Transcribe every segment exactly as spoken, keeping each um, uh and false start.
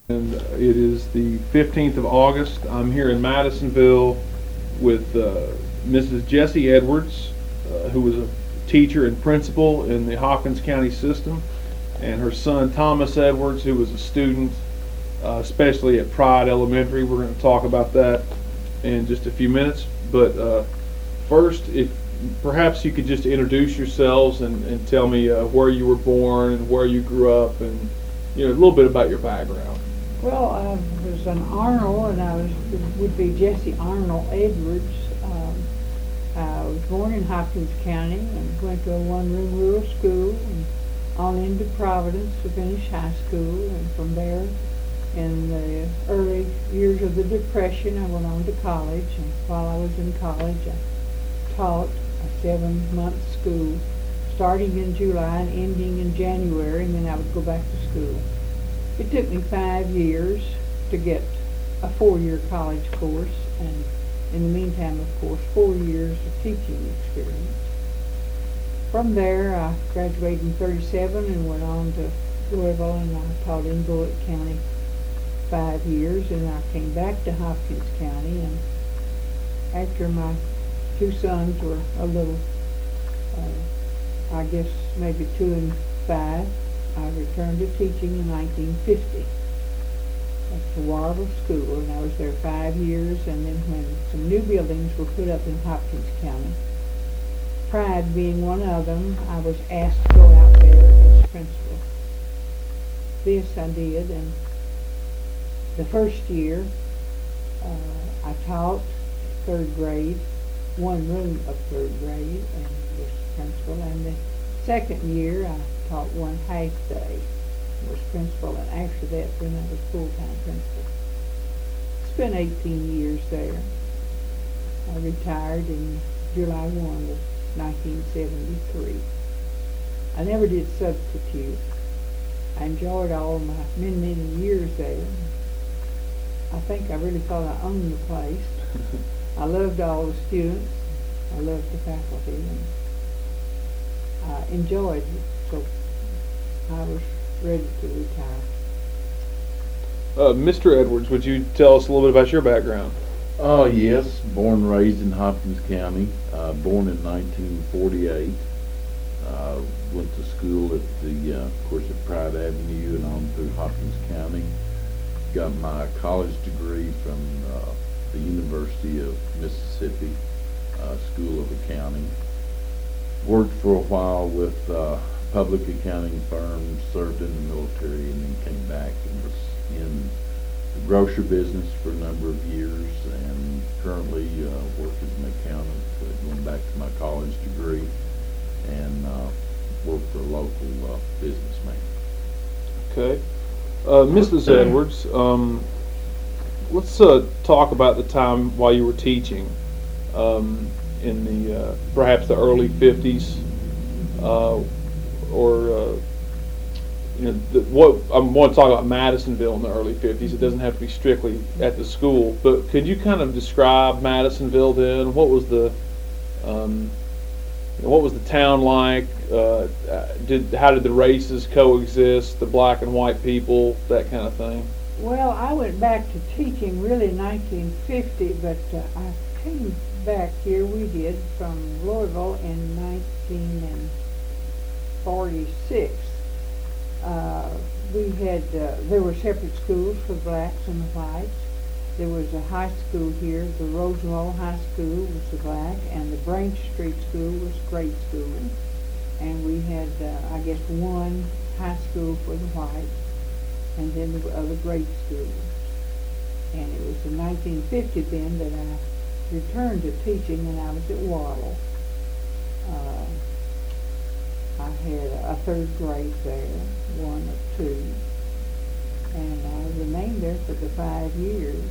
And it is the fifteenth of August. I'm here in Madisonville with uh, Missus Jessie Edwards, uh, who was a teacher and principal in the Hopkins County system, and her son Thomas Edwards, who was a student, uh, especially at Pride Elementary. We're going to talk about that in just a few minutes. But uh, first, if perhaps you could just introduce yourselves and, and tell me uh, where you were born and where you grew up, and you know a little bit about your background. Well, I was an Arnold, and I was would be Jessie Arnold Edwards. Um, I was born in Hopkins County and went to a one-room rural school and on into Providence to finish high school. And from there, in the early years of the Depression, I went on to college. And while I was in college, I taught a seven-month school, starting in July and ending in January, and then I would go back to school. It took me five years to get a four-year college course, and in the meantime, of course, four years of teaching experience. From there, I graduated in thirty-seven and went on to Louisville, and I taught in Bullitt County five years, and I came back to Hopkins County, and after my two sons were a little, uh, I guess maybe two and five, I returned to teaching in nineteen fifty at the Warble School, and I was there five years, and then when some new buildings were put up in Hopkins County, Pride being one of them, I was asked to go out there as principal. This I did, and the first year uh, I taught third grade, one room of third grade, and was principal, and the second year I taught one half day, was principal, and after that then I was full-time principal. Spent eighteen years there. I retired in July first of nineteen seventy-three. I never did substitute. I enjoyed all my many, many years there. I think I really thought I owned the place. I loved all the students. I loved the faculty, and I enjoyed it, so I was ready to retire. Uh, Mister Edwards, would you tell us a little bit about your background? Oh, yes. Born and raised in Hopkins County. Uh, born in nineteen forty-eight. Uh, went to school at the, uh, of course, at Pride Avenue and on through Hopkins County. Got my college degree from uh, the University of Mississippi uh, School of Accounting. Worked for a while with uh, public accounting firms, served in the military, and then came back and was in the grocery business for a number of years, and currently uh, work as an accountant. Uh, going back to my college degree, and uh, work for a local uh, businessman. Okay. Uh, Missus Edwards, um, let's uh, talk about the time while you were teaching um, in the uh, perhaps the early fifties, uh, or uh, you know, the, what I want to talk about Madisonville in the early fifties. It doesn't have to be strictly at the school, but could you kind of describe Madisonville then? What was the um, what was the town like? Uh, did how did the races coexist? The black and white people, that kind of thing. Well, I went back to teaching really in nineteen fifty, but uh, I came back here, we did, from Louisville in nineteen forty-six. Uh, we had, uh, there were separate schools for the blacks and the whites. There was a high school here, the Rosenwald High School was the black, and the Branch Street School was grade school. And we had, uh, I guess, one high school for the whites, and then the other grade schools. And it was in nineteen fifty then that I returned to teaching, and I was at Wattle. Uh, I had a third grade there, one or two, and I remained there for the five years.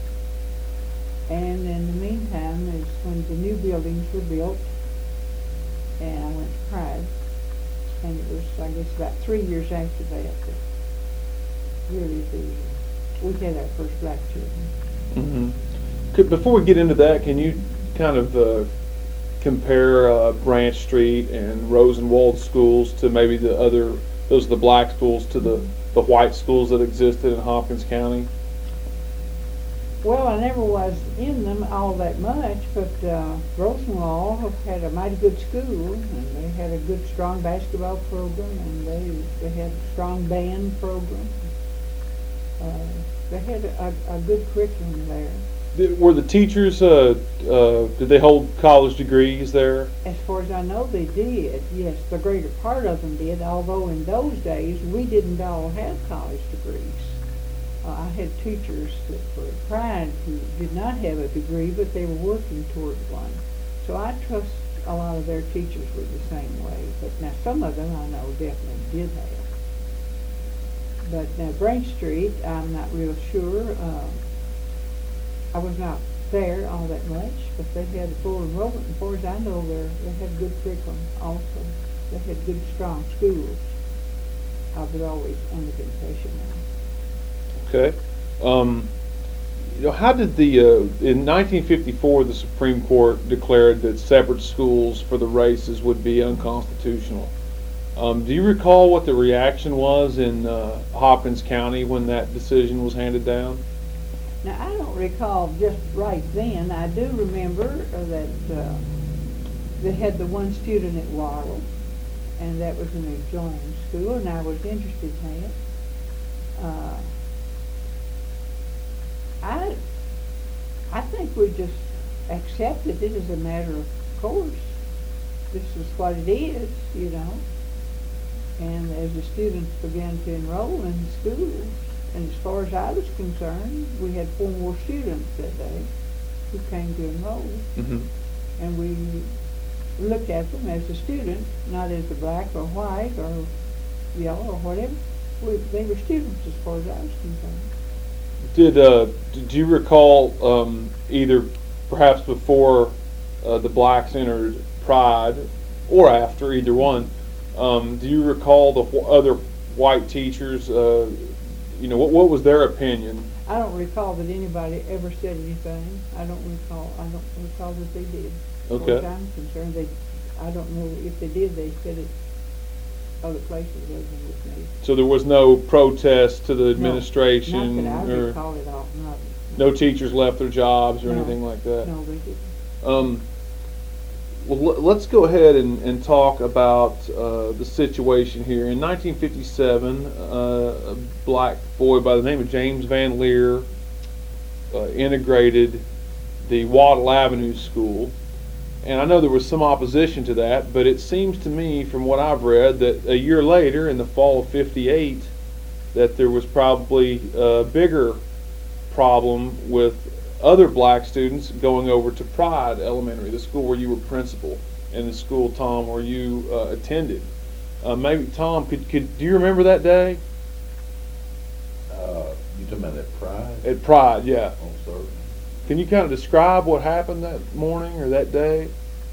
And in the meantime, is when the new buildings were built, and I went to Pride, and it was, I guess, about three years after that that really the we had our first black children. Mm-hmm. Could, before we get into that, can you kind of uh, compare uh, Branch Street and Rosenwald schools to maybe the other those are the black schools to the, the white schools that existed in Hopkins County? Well, I never was in them all that much, but uh, Rosenwald had a mighty good school, and they had a good, strong basketball program, and they they had a strong band program. Uh, they had a, a good curriculum there. Did, were the teachers, uh, uh, did they hold college degrees there? As far as I know, they did, yes. The greater part of them did, although in those days, we didn't all have college degrees. Uh, I had teachers that were at Pride who did not have a degree, but they were working toward one. So I trust a lot of their teachers were the same way. But now some of them I know definitely did have. But now Branch Street, I'm not real sure. Uh, I was not there all that much, but they had a full enrollment. As far as I know, they had good curriculum also. They had good, strong schools. I was always under the impression that. Okay. Um, you know, how did the, uh, in nineteen fifty-four, the Supreme Court declared that separate schools for the races would be unconstitutional. Um, do you recall what the reaction was in uh, Hopkins County when that decision was handed down? Now, I don't recall just right then. I do remember that uh, they had the one student at Laurel, and that was an adjoining school, and I was interested in it. Uh, I, I think we just accepted it as a matter of course. This is what it is, you know. And as the students began to enroll in the schools, and as far as I was concerned, we had four more students that day who came to enroll. Mm-hmm. And we looked at them as a student, not as a black or white or yellow or whatever. We, they were students as far as I was concerned. Did uh, did you recall um, either perhaps before uh, the blacks entered Pride or after, either one, um, do you recall the wh- other white teachers, uh, you know, what, what was their opinion? I don't recall that anybody ever said anything. I don't recall, I don't recall that they did. Okay. As far as I'm concerned, they, I don't know if they did, they said it other places other than with me. So there was no protest to the administration? No, not that I or recall it all, not. no teachers left their jobs or No. anything like that? No, they didn't. Um, well, l- let's go ahead and, and talk about uh, the situation here. In nineteen fifty-seven, uh, a black boy by the name of James Van Leer uh, integrated the Waddle Avenue School. And I know there was some opposition to that, but it seems to me from what I've read that a year later, in the fall of fifty-eight, that there was probably a bigger problem with other black students going over to Pride Elementary, the school where you were principal, and the school, Tom, where you uh, attended. Uh, maybe, Tom, could, could do you remember that day? Uh, you talking about at Pride? At Pride, yeah. Oh, certainly. Can you kind of describe what happened that morning or that day?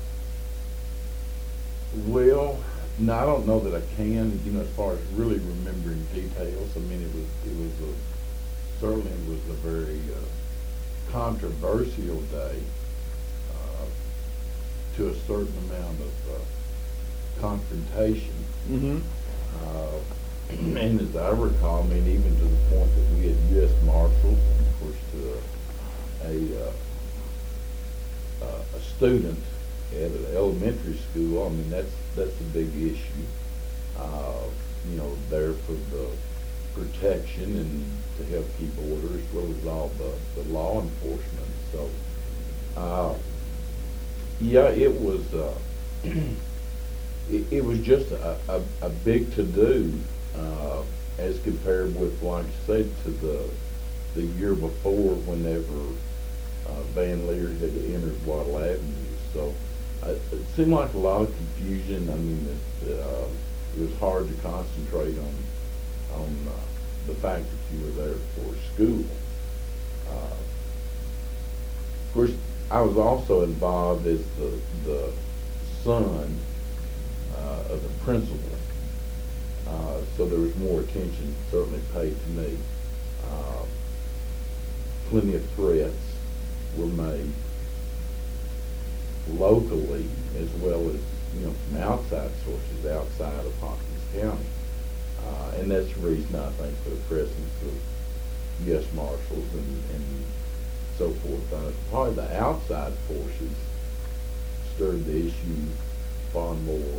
Well, no, I don't know that I can, you know, as far as really remembering details. I mean, it was, it was a, certainly it was a very uh, controversial day uh, to a certain amount of uh, confrontation. Mm-hmm. Uh, and as I recall, I mean, even to the point that we had U S Marshals, and of course, to a, uh, uh, a student at an elementary school. I mean, that's that's a big issue. Uh, you know, there for the protection and to help keep order, as well as all the, the law enforcement. So, uh, yeah, it was uh, it, it was just a, a, a big to do uh, as compared with, like I said, to the the year before, whenever uh, Van Leer had entered Waddle Avenue. So uh, it seemed like a lot of confusion. I mean, it, uh, it was hard to concentrate on on uh, the fact that you were there for school. Uh, of course, I was also involved as the the son uh, of the principal, uh, so there was more attention certainly paid to me. Uh, plenty of threats were made locally as well as, you know, from outside sources outside of Hopkins County. Uh, and that's the reason I think for the presence of U S Marshals and, and so forth. Uh, probably the outside forces stirred the issue far more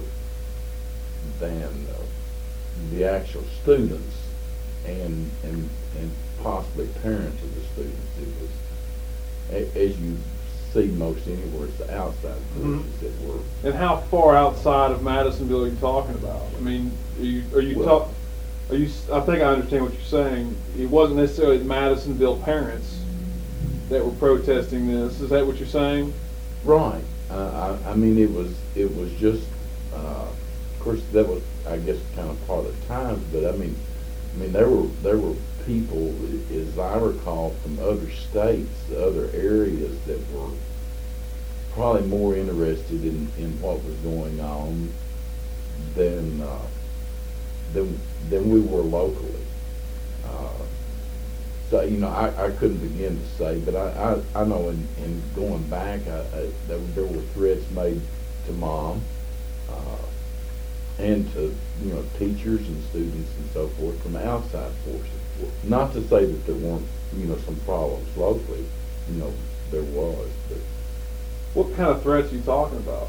than uh, the actual students and, and, and possibly parents of the students. It was, a- as you see most anywhere, it's the outside Mhm. forces that were. And how far outside of Madisonville are you talking about? I mean, are you, are you Well- talk, are you, s- I think I understand what you're saying. It wasn't necessarily the Madisonville parents that were protesting this. Is that what you're saying? Right. Uh, I, I mean, it was, it was just, uh, of course, that was, I guess, kind of part of the times, but I mean, I mean, there were, there were people, as I recall, from other states, other areas that were probably more interested in, in what was going on than, uh, than, than we were locally. Uh, So, you know, I, I couldn't begin to say, but I, I, I know in, in going back, I, I, there, there were threats made to mom, uh, and to, you know, teachers and students and so forth from outside forces. Not to say that there weren't, you know, some problems locally, you know, there was, but, What kind of threats are you talking about?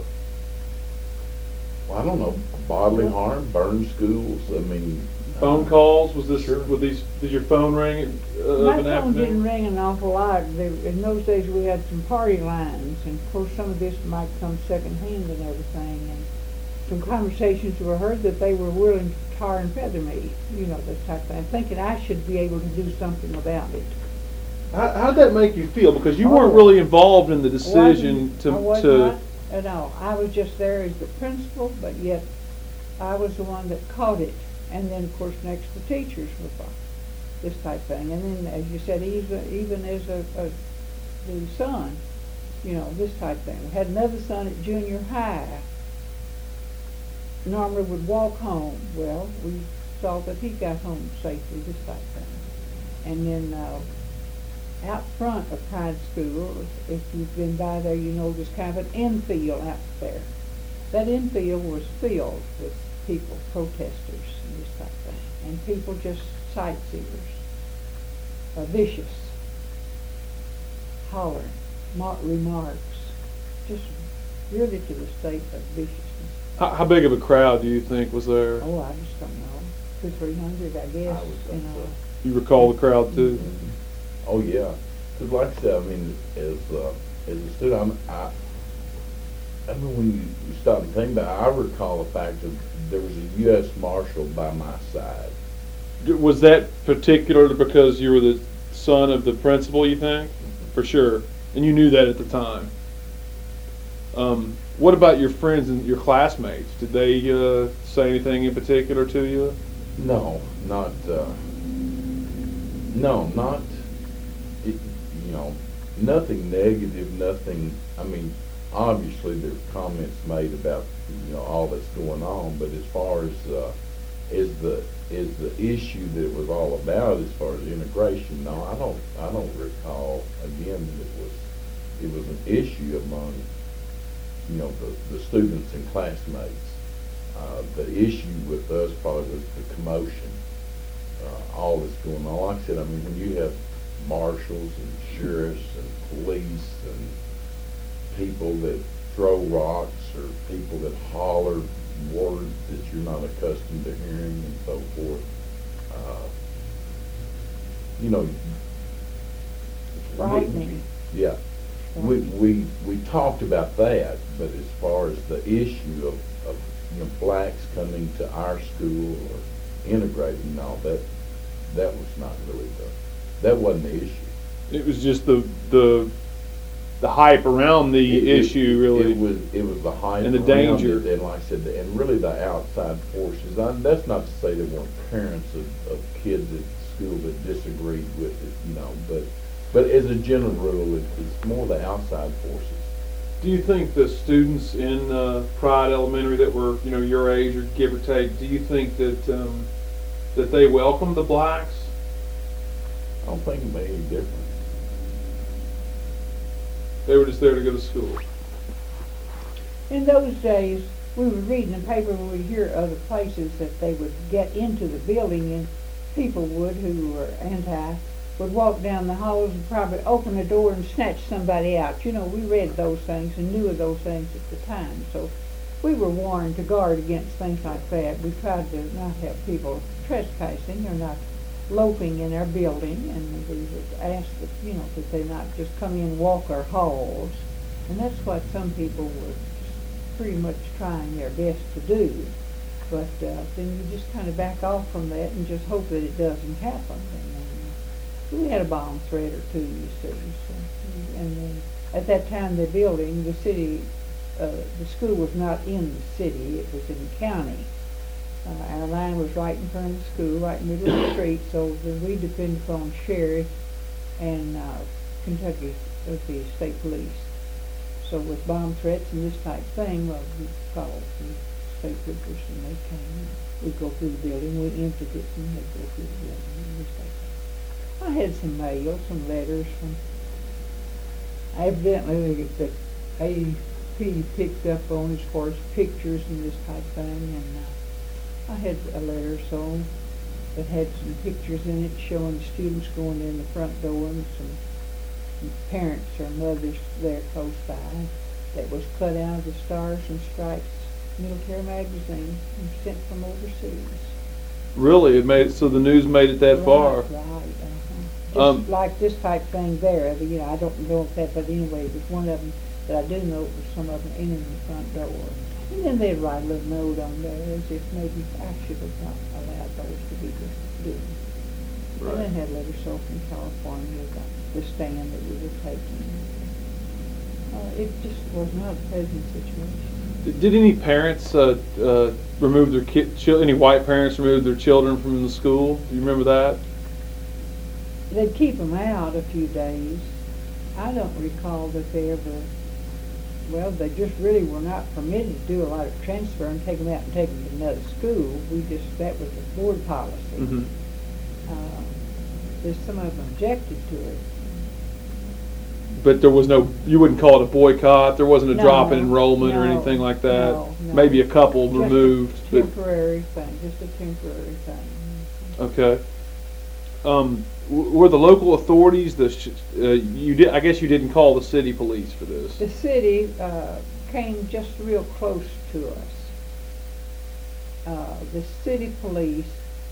well, I don't know, bodily harm, burn schools, I mean. Phone uh, calls? Was this, Sure. with these, did your phone ring uh, of My an phone afternoon? didn't ring an awful lot. There, in those days, we had some party lines, and of course, some of this might come secondhand and everything. And some conversations were heard that they were willing to tar and feather me, you know, this type of thing, thinking I should be able to do something about it. How, how'd that make you feel? Because you Oh. weren't really involved in the decision Wasn't- to, I was to, not at all. I was just there as the principal, but yet I was the one that caught it. And then, of course, next the teachers were fine, this type thing. And then, as you said, even, even as a, a, the son, you know, this type thing. We had another son at junior high. Normally would walk home. Well, we saw that he got home safely, this type thing. And then, uh, out front of Pride School, if you've been by there, you know there's kind of an infield out there. That infield was filled with people, protesters, and this type of thing, and people just sightseers, uh, vicious, hollering, mar- remarks, just really to the state of viciousness. how, how big of a crowd do you think was there? Oh, I just don't know, two, three hundred, I guess, I would you think know. so. You recall the crowd too? Oh, yeah. Because like I said, I mean, as, uh, as a student, I'm, I, I mean, when you, you stop and think about it, I recall the fact that there was a U S Marshal by my side. Was that particular because you were the son of the principal, you think? For sure. And you knew that at the time. Um, what about your friends and your classmates? Did they uh, say anything in particular to you? No, not, uh, no, not, it, you know, nothing negative, nothing, I mean, obviously there's comments made about, you know, all that's going on, but as far as, uh, as the, as the issue that it was all about, as far as integration, no, I don't, I don't recall, again, that it was, it was an issue among, you know, the, the students and classmates. Uh, the issue with us probably was the commotion, uh, all that's going on. Like I said, I mean, when you have marshals and sheriffs and police and people that throw rocks or people that holler words that you're not accustomed to hearing and so forth, uh, you know, Frightening. yeah. We, we, we talked about that, but as far as the issue of, of, you know, blacks coming to our school or integrating and all that, that was not really the, that wasn't the issue. It was just the the the hype around the It- it- issue, really. It was, it was the hype And the around danger. it, and like I said, the- and really the outside forces. I, that's not to say there weren't parents of, of kids at school that disagreed with it, you know, but, but as a general rule, it, it's more the outside forces. Do you think the students in uh, Pride Elementary that were, you know, your age or give or take, do you think that um, that they welcomed the blacks? I don't think it made any difference. They were just there to go to school. In those days, we would read in the paper, we would hear other places that they would get into the building, and people would, who were anti, would walk down the halls and probably open the door and snatch somebody out. You know, we read those things and knew of those things at the time, so we were warned to guard against things like that. We tried to not have people trespassing or not loafing in our building, and we would ask that, you know, that they not just come in and walk our halls. And that's what some people were pretty much trying their best to do. But uh, then you just kind of back off from that and just hope that it doesn't happen. And then, uh, we had a bomb threat or two, you see. So, and then at that time, the building, the city, uh, the school was not in the city, it was in the county. Uh, our line was right in front of the school, right in the middle of the street, so the, we depended upon sheriff and uh, Kentucky, uh, the state police. So with bomb threats and this type thing, well, we called the state troopers and they came. We'd go through the building, we emptied it, and they'd go through the building and this type of thing. I had some mail, some letters from, evidently the A P picked up on as far as pictures and this type of thing, and uh, I had a letter or so that had some pictures in it showing students going in the front door and some parents or mothers there close by that was cut out of the Stars and Stripes military magazine and sent from overseas. Really? It made it so the news made it that Right, far? Right, uh-huh. Just Um, like this type thing there, you know, I don't know if that, but anyway, it was one of them that I do know it was some of them in the front door. And then they'd write a little note on there as if maybe I should have not allowed those to be doing. Right. And then had letters so from California about the stand that we were taking. Uh, it just was not a pleasant situation. Did, did any parents uh, uh, remove their ki- chil- any white parents remove their children from the school? Do you remember that? They'd keep them out a few days. I don't recall that they ever, well, they just really were not permitted to do a lot of transfer and take them out and take them to another school. We just, that was the board policy. Mm-hmm. Uh, there's some of them objected to it. But there was no, you wouldn't call it a boycott. There wasn't a No, drop in enrollment or no, anything like that. no, no. Maybe a couple Just a removed. But, temporary thing, just a temporary thing. okay. Um, w- were the local authorities the sh- uh, you did? I guess you didn't call the city police for this. The city uh, came just real close to us. Uh, the city police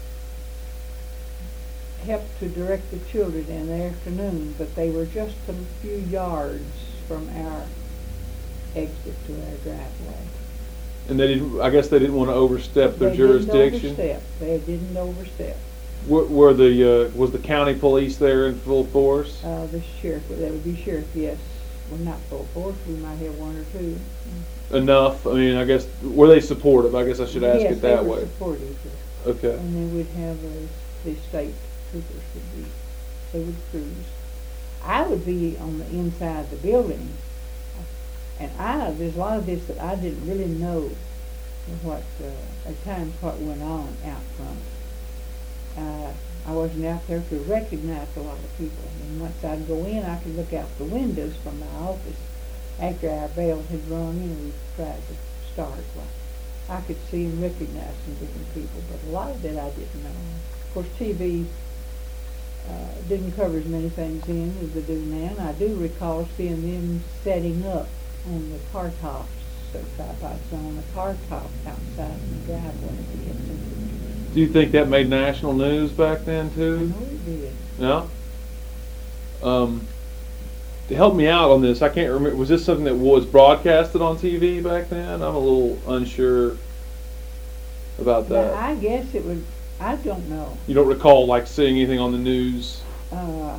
helped to direct the children in the afternoon, but they were just a few yards from our exit to our driveway. And they didn't. I guess they didn't want to overstep their They jurisdiction. didn't overstep. They didn't overstep. Were, were the uh, was the county police there in full force? Uh, the sheriff, that would be sheriff, yes. Well, not full force, we might have one or two. Enough. I mean, I guess were they supportive? I guess I should ask yes, it that they were way. supportive. Okay. And then we'd have uh, the state troopers would be, they would cruise. I would be on the inside of the building, and I, there's a lot of this that I didn't really know what, uh, at times what went on out front. Uh, I wasn't out there to recognize a lot of people, and once I'd go in, I could look out the windows from my office. After our bell had rung, you know, we tried to start, well, I could see and recognize some different people, but a lot of it I didn't know. Of course, T V uh, didn't cover as many things then as they do now, and I do recall seeing them setting up on the car tops, so tripods on the car top outside the driveway. Do you think that made national news back then I too? know it did. Yeah. Um, to help me out on this, I can't remember. Was this something that was broadcasted on T V back then? I'm a little unsure about Now, that. I guess it would, I don't know. You don't recall like seeing anything on the news? Uh,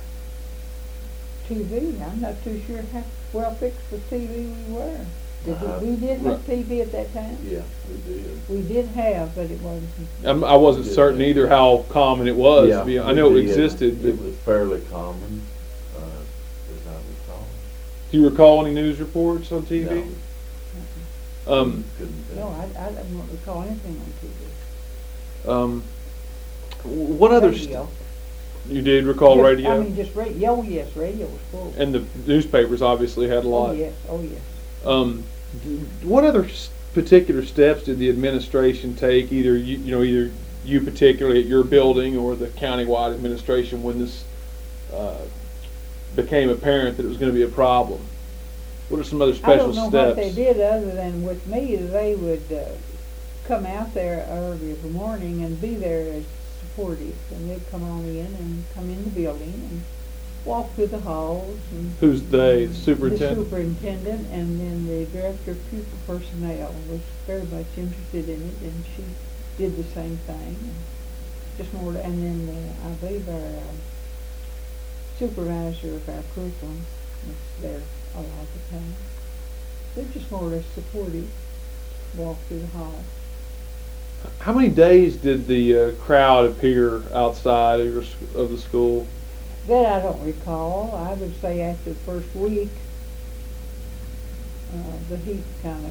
T V, I'm not too sure how well fixed with T V we were. Did Uh, we, we did have right. T V at that time? Yeah, we did. We did have, but it wasn't. I'm, I wasn't certain either how common it was. Yeah, to be, I we know it did. existed. It But was fairly common, uh, as I recall. do you recall any news reports on T V? No. Um, Couldn't tell. No, I, I don't recall anything on T V. um, what other? Radio. St- you did recall Just- radio? I mean, just radio, oh yes, radio was full. And the newspapers obviously had a lot. Oh yes, oh yes. Um, d- what other s- particular steps did the administration take, either you, you know, either you particularly at your building or the countywide administration, when this uh, became apparent that it was going to be a problem? What are some other I special don't know steps? what they did other than with me, they would uh, come out there early in the morning and be there as supportive. And they'd come on in and come in the building and walk through the halls. And Who's they? The the superintendent? superintendent, and then the director of pupil personnel was very much interested in it, and she did the same thing. And just more, and then uh, I believe our uh, supervisor of our curriculum was there a lot of the time. They're just more or less supportive, walk through the hall. How many days did the uh, crowd appear outside of, your, sc- of the school? That I don't recall. I would say after the first week, uh, the heat kind of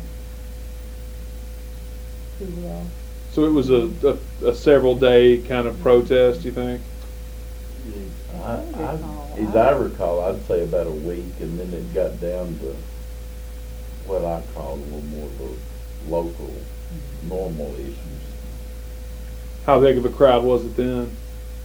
cooled off. So it was a, a, a several day kind of protest, you think? I, I, as I recall, I'd say about a week, and then it got down to what I call a little more of a local, normal issues. How big of a crowd was it then?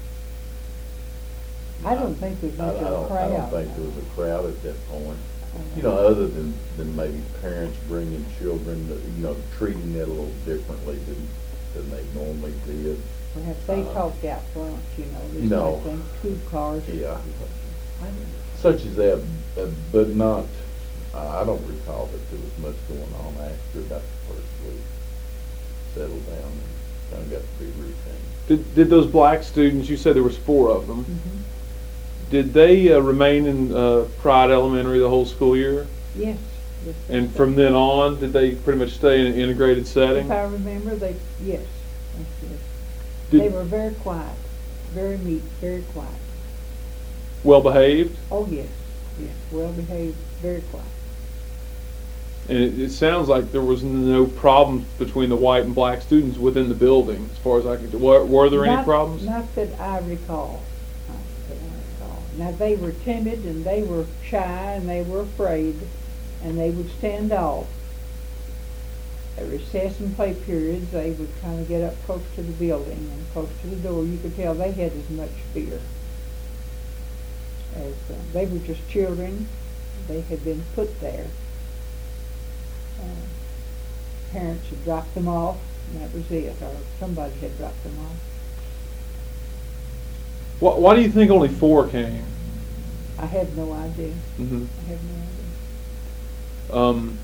I don't think there's I, much I of a don't, crowd. I don't think there was a crowd at that point. You know, other than, than maybe parents bringing children, that, you know, treating it a little differently than, than they normally did. Perhaps they Uh, talked out front, you know, you there's know, nothing, two cars. Yeah. I don't- Such as that, uh, but not, uh, I don't recall that there was much going on after about the first week. Settled down and kind of got to be routine. Did, did those black students, you said there was four of them, Mhm. did they uh, remain in uh, Pride Elementary the whole school year? Yes. yes, And yes. from then on, did they pretty much stay in an integrated setting? If I remember, they, yes, yes, yes. Did- They were very quiet, very neat, very quiet. Well behaved? Oh, yes, yes, well behaved, very quiet. And it, it sounds like there was no problems between the white and black students within the building, as far as I can tell. Were, were there any Not- problems? Not that I recall. Not that I recall. Now, they were timid and they were shy and they were afraid and they would stand off. At recess and play periods, they would kind of get up close to the building and close to the door. You could tell they had as much fear as, uh, they were just children. They had been put there. Uh, Parents had dropped them off, and that was it, or somebody had dropped them off. Why, why do you think only four came? I have no idea. Mm-hmm. I have no idea. Um,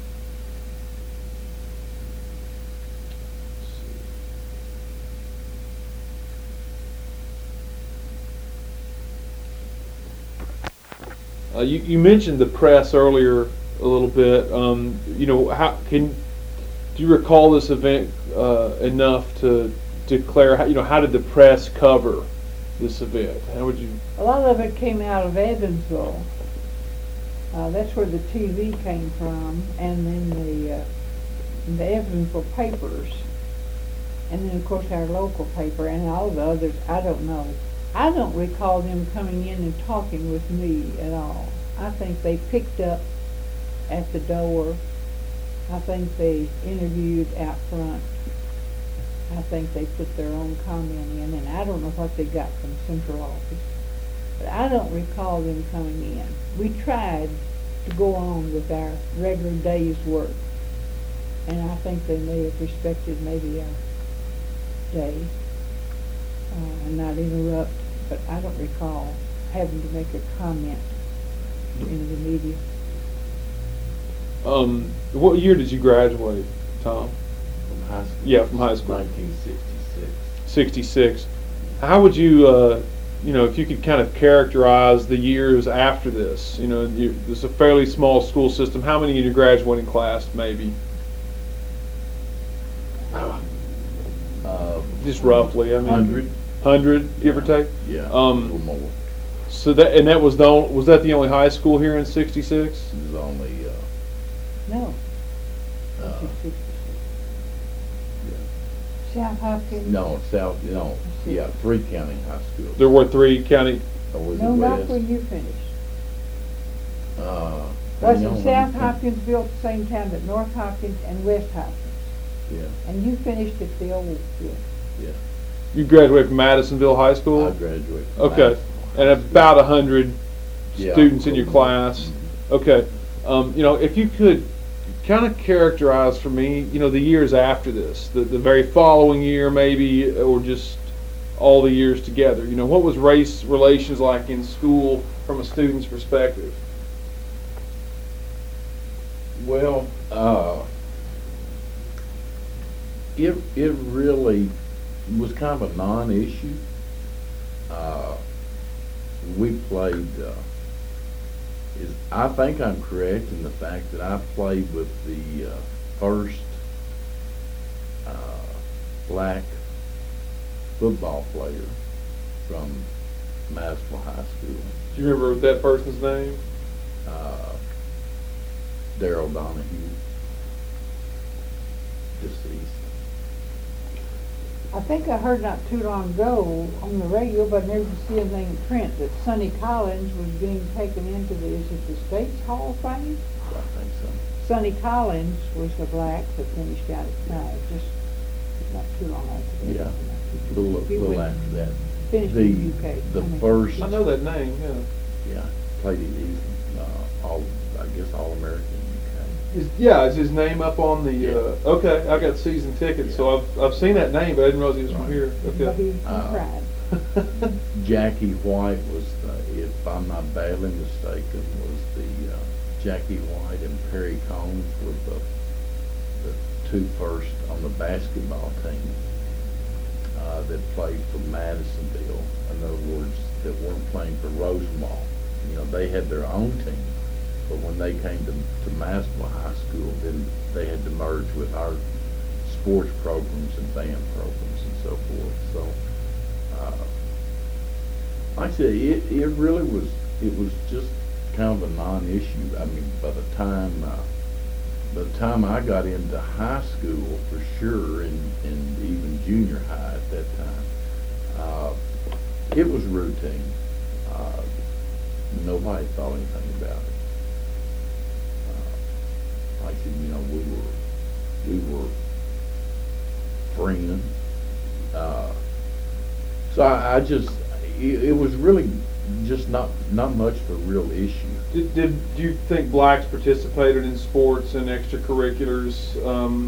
uh, you, you mentioned the press earlier a little bit. Um, you know, how can do you recall this event uh, enough to declare? How, you know, how did the press cover this event? How would you? A lot of it came out of Evansville. Uh, that's where the T V came from, and then the uh, the Evansville papers, and then of course our local paper and all the others. I don't know. I don't recall them coming in and talking with me at all. I think they picked up at the door. I think they interviewed out front. I think they put their own comment in, and I don't know what they got from central office. But I don't recall them coming in. We tried to go on with our regular day's work, and I think they may have respected maybe our day uh, and not interrupt, but I don't recall having to make a comment in the media. Um, what year did you graduate, Tom? From high school? Yeah, from high school. nineteen sixty-six. sixty-six. How would you, uh, you know, if you could kind of characterize the years after this? You know, you, this is a fairly small school system. How many in your graduating class, maybe? Uh, Just roughly. I mean, Hundred. Hundred, give or take. Yeah, a Um, little more. So that and that was the on- was that the only high school here in sixty-six? It was only, uh, No. uh, South Hopkins? no, South, no, yeah, three county high schools. There were three county. Or was No, it not West? when you finished. Uh, hang on, Wasn't let me South think. Hopkins built at the same time that North Hopkins and West Hopkins? Yeah, And you finished at the old, yeah. yeah. You graduated from Madisonville High School? I graduated from Okay, Madisonville and High School. about a hundred Yeah, students in your mhm. class. Okay, um, you know, if you could kind of characterize for me, you know, the years after this, the, the very following year maybe, or just all the years together, you know, what was race relations like in school from a student's perspective? Well, uh, it, it really was kind of a non-issue. Uh, we played, uh, is, I think I'm correct in the fact that I played with the uh, first uh, black football player from Madisonville High School. Do you remember that person's name? Uh, Daryl Donahue, deceased. I think I heard not too long ago on the radio, but I never did see anything in print, that Sonny Collins was being taken into the, is it the States Hall of Fame? I think so. Sonny Collins was the black that finished out at night, just not too long after that. Yeah, a little, He little went- after that. Finished The, in the U K. the I mean, first, I know that name, yeah. yeah, played it, he's, uh, all, I guess, All-American U Is, yeah, is his name up on the, Yeah. uh, okay, I got season tickets, so I've, I've seen that name, but I didn't realize he was from Right. here. But Okay. he Uh, tried. K. Jackie White was, the, if I'm not badly mistaken, was the, uh, Jackie White and Perry Combs were the, the two first on the basketball team, uh, that played for Madisonville. In other words, that weren't playing for Rosenwald. You know, they had their own team, but when they came to, to Madisonville High School, then they had to merge with our sports programs and band programs and so forth. So, uh, like I said, it, it really was, it was just kind of a non-issue. I mean, by the time, uh, by the time I got into high school, for sure, and, and even junior high at that time, uh, it was routine. Uh, nobody thought anything about it. Uh, like I said, you know, we were, we were friends. Uh, so I, I just, it, it was really just not, not much of a real issue. Did, did do you think blacks participated in sports and extracurriculars um,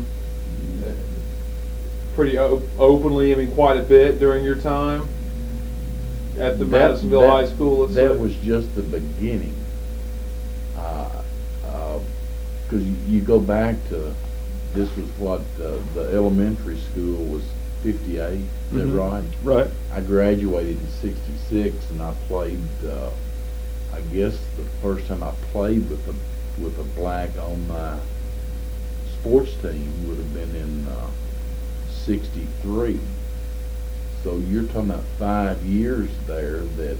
pretty op- openly? I mean, quite a bit during your time at the That- Madisonville that- High School. Let's That say? was just the beginning. Uh, uh 'cause you, you go back to, this was what, uh, the elementary school was fifty-eight, is that Mhm. right? Right. I graduated in sixty-six, and I played, uh, I guess the first time I played with a, with a black on my sports team would have been in, uh, sixty-three. So you're talking about five years there that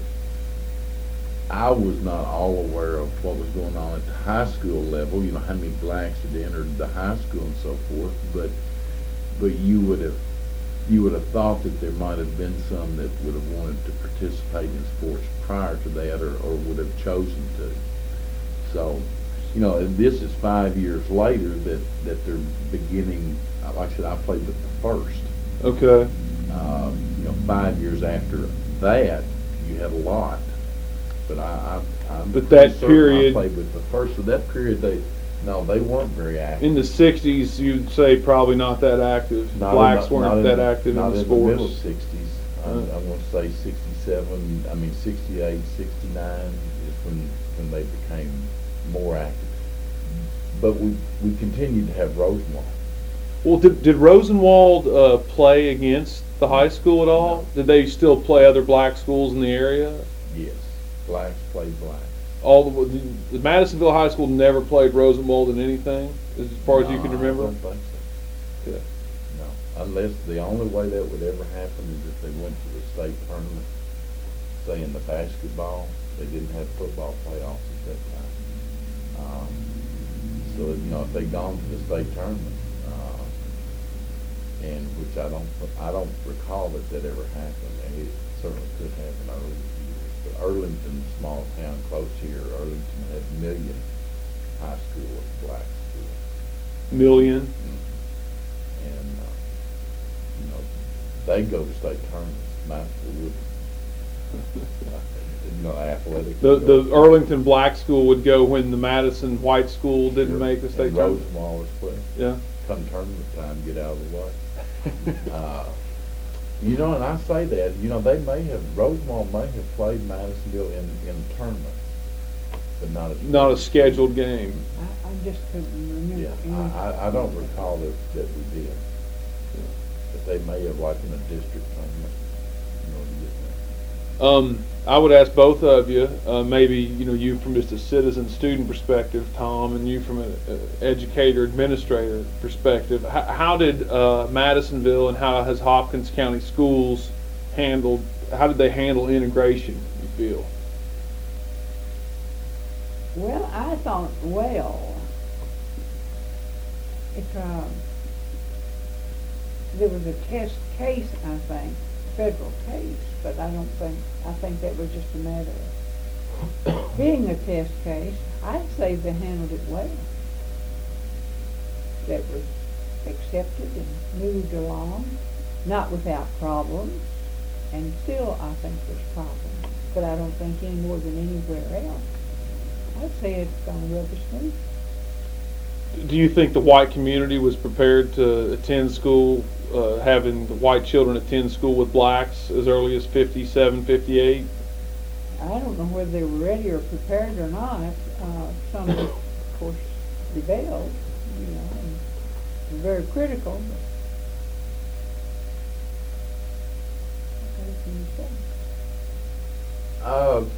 I was not all aware of what was going on at the high school level, you know, how many blacks had entered the high school and so forth, but, but you would have, you would have thought that there might have been some that would have wanted to participate in sports prior to that, or, or would have chosen to. So, you know, and this is five years later that, that they're beginning, like I said, I played with the first. Okay. Uh, you know, five years after that, you had a lot. But I, I, I'm But that certain period- I played with the first. So that period, they, no, they weren't very active. In the sixties, you'd say probably not that active. Not in Blacks the- weren't not in that the- active not in the in sports. the middle sixties. I, Uh. I want to say sixty-seven. I mean sixty-eight, sixty-nine is when when they became more active. But we we continued to have Rosenwald. Well, did, did Rosenwald uh, play against the high school at all? No. Did they still play other black schools in the area? Yes, blacks played blacks. All the, the Madisonville High School never played Rosenwald in anything, as far as you can No, remember. I don't think so. Okay. No, unless the only way that would ever happen is if they went to the state tournament. Say in the basketball, they didn't have football playoffs at that time. Um, so you know, if they'd gone to the state tournament, uh, and which I don't, I don't recall that that ever happened. And it certainly could happen early years. But Arlington, small town close here, Arlington had Million High School, a black school. Million. And they go to state tournaments. My school would, you know, athletic. The the Arlington Black School would go when the Madison White School didn't Sure. make the state And tournament. Rosenwald was playing. Yeah. Come tournament time, get out of the way. uh, you know, and I say that, you know, they may have, Rosenwald may have played Madisonville in, in a tournament, but not a. Not a scheduled game. I, I just couldn't remember. Yeah, any- I, I, I don't recall that, that we did. But they may have, like in a district tournament, you know, you get that. Um, I would ask both of you, uh, maybe you know you from just a citizen student perspective, Tom, and you from an educator administrator perspective. How, how did uh, Madisonville and how has Hopkins County Schools handled? How did they handle integration? You feel? Well, I thought, well, if um, there was a test case, I think, federal case, but I don't think, I think that was just a matter of being a test case. I'd say they handled it well. That was accepted and moved along, not without problems, and still I think there's problems, but I don't think any more than anywhere else. I'd say it's gone rather smooth. Do you think the white community was prepared to attend school, uh, having the white children attend school with blacks as early as fifty-seven, fifty-eight? I don't know whether they were ready or prepared or not. Uh, some, of course, rebelled, you know, and were very critical. But what can you say? Uh,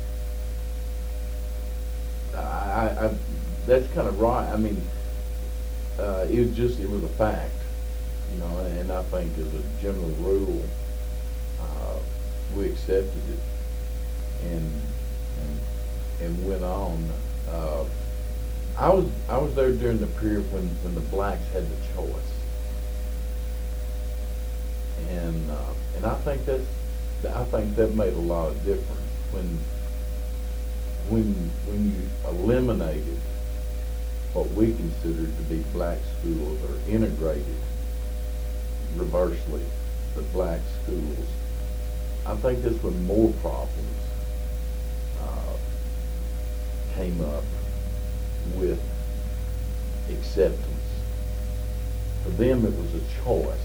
I, I, that's kind of right. I mean, uh, it was just, it was a fact, you know, and, and I think as a general rule, uh, we accepted it and, and, and went on. Uh, I was, I was there during the period when, when the blacks had the choice. And, uh, and I think that's, I think that made a lot of difference when, when, when you eliminated what we considered to be black schools or integrated reversely the black schools. I think that's when more problems uh, came up with acceptance. For them, it was a choice.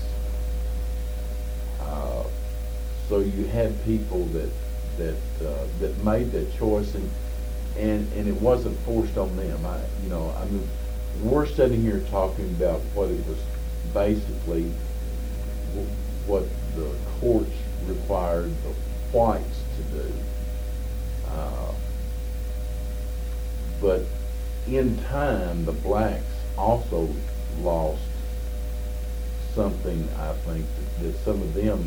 Uh, so you had people that that uh, that made that choice, and and and it wasn't forced on them. I, you know, I mean, we're sitting here talking about what it was basically w- what the courts required the whites to do. Uh, but in time, the blacks also lost something, I think, that, that some of them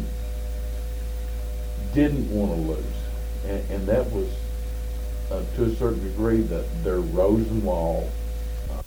didn't want to lose. And, and that was, uh, to a certain degree, that their Rosenwald uh,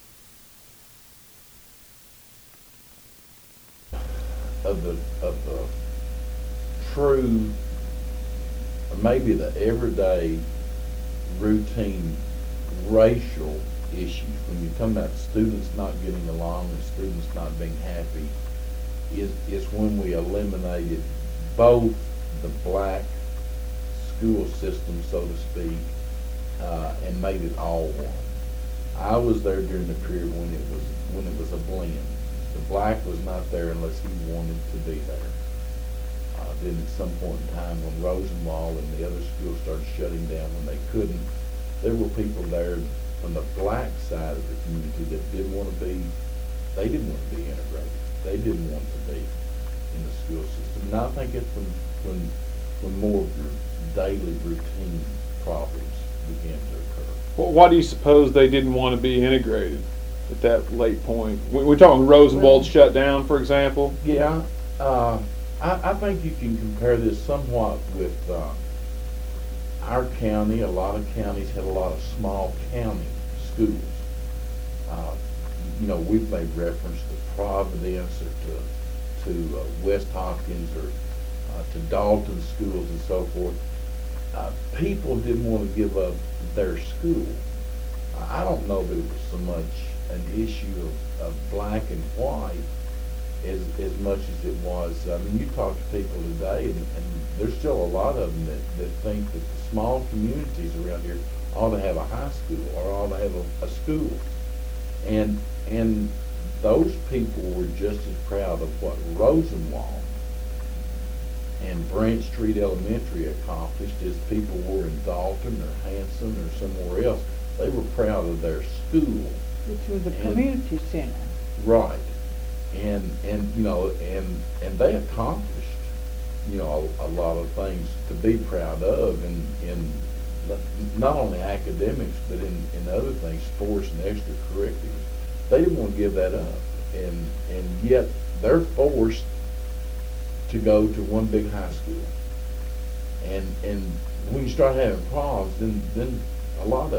of the of the true, or maybe the everyday routine racial issues, when you're talking about students not getting along and students not being happy, is is when we eliminated both the black school system, so to speak, uh, and made it all one. I was there during the period when it was when it was a blend. The black was not there unless he wanted to be there. Uh, then at some point in time, when Rosenwald and the other schools started shutting down when they couldn't, there were people there from the black side of the community that didn't want to be, they didn't want to be integrated. They didn't want to be in the school system. And I think it's when, when, when more of your daily routine problems began to occur. Well, why do you suppose they didn't want to be integrated at that late point? We- We're talking Rosenwald Well- shut down, for example. Yeah, uh, I, I think you can compare this somewhat with uh, our county. A lot of counties had a lot of small county schools. Uh, you know, we've made reference to Providence or to to uh, West Hopkins or uh, to Dalton schools and so forth. Uh, people didn't want to give up their school. I don't know that it was so much an issue of, of black and white as, as much as it was. I mean, you talk to people today, and, and there's still a lot of them that, that think that the small communities around here ought to have a high school or ought to have a, a school. And, and those people were just as proud of what Rosenwald and Branch Street Elementary accomplished as people were in Dalton or Hanson or somewhere else. They were proud of their school. Which was a And- community center. Right. And, and, you know, and, and they accomplished, you know, a, a lot of things to be proud of in, in not only academics, but in, in other things, sports and extracurriculars. They didn't want to give that up. And, and yet they're forced to go to one big high school. And, and when you start having problems, then, then a lot of